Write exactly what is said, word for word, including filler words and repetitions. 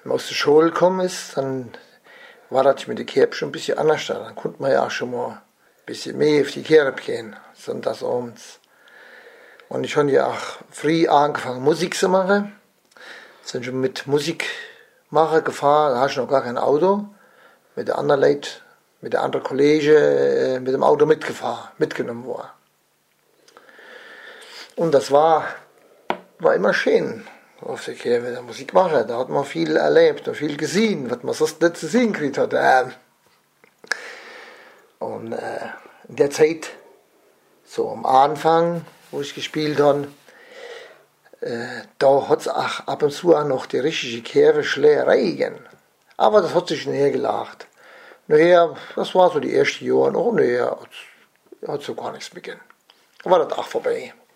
man aus der Schule gekommen ist, dann war das mit der Kerbe schon ein bisschen anders. Dann konnte man ja auch schon mal ein bisschen mehr auf die Kerbe gehen, sonntagsabends. Und ich habe ja auch früh angefangen Musik zu machen. Sind schon mit Musik machen gefahren, da hatte ich noch gar kein Auto. Mit der anderen Leuten, mit der anderen Kollegen äh, mit dem Auto mitgefahren, mitgenommen worden. Und das war, war immer schön auf der Kirche, der Musik machen. Da hat man viel erlebt und viel gesehen, was man sonst nicht zu sehen gekriegt hat. Ähm. Und äh, in der Zeit, so am Anfang, wo ich gespielt habe, äh, da hat es auch ab und zu auch noch die richtige Kirche gegeben. Aber das hat sich nachher gelacht. Nachher, das war so die ersten Jahre noch, und nachher hat es so gar nichts mehr gegeben. Da war das auch vorbei.